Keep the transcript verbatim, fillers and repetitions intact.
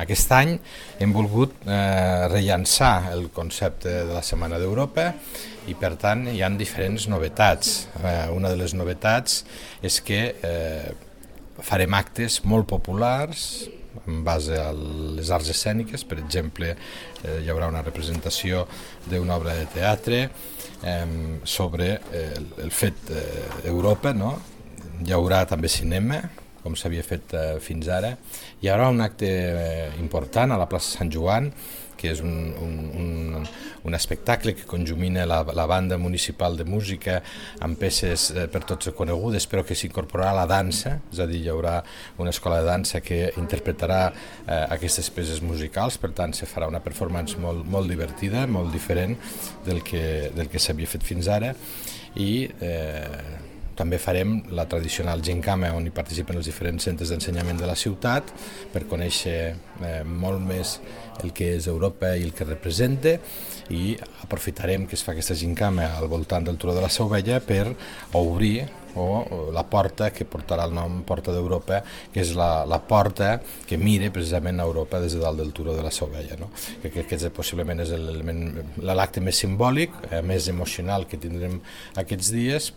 Aquest any hem volgut eh, rellançar el concepte de la Setmana d'Europa i per tant hi ha diferents novetats. Eh, una de les novetats és que eh, farem actes molt populars en base a les arts escèniques. Per exemple, eh, hi haurà una representació d'una obra de teatre eh, sobre eh, el fet d'Europa, no? Hi haurà també cinema, com s'havia fet eh, fins ara. Hi haurà un acte eh, important a la plaça Sant Joan, que és un, un, un, un espectacle que conjumina la, la banda municipal de música amb peces eh, per tots conegudes, però que s'incorporarà la dansa, és a dir, hi haurà una escola de dansa que interpretarà eh, aquestes peces musicals, per tant se farà una performance molt, molt divertida, molt diferent del que, del que s'havia fet fins ara, i eh, també farem la tradicional Gincama, on hi participen els diferents centres d'ensenyament de la ciutat per conèixer eh, molt més el que és Europa i el que representa, i aprofitarem que es fa aquesta Gincama al voltant del Turó de la Seu Vella per obrir o la porta que portarà el nom Porta d'Europa, que és la, la porta que mira precisament a Europa des de dalt del Turó de la Seu Vella, no? Que, que aquest possiblement és l'acte més simbòlic, eh, més emocional que tindrem aquests dies,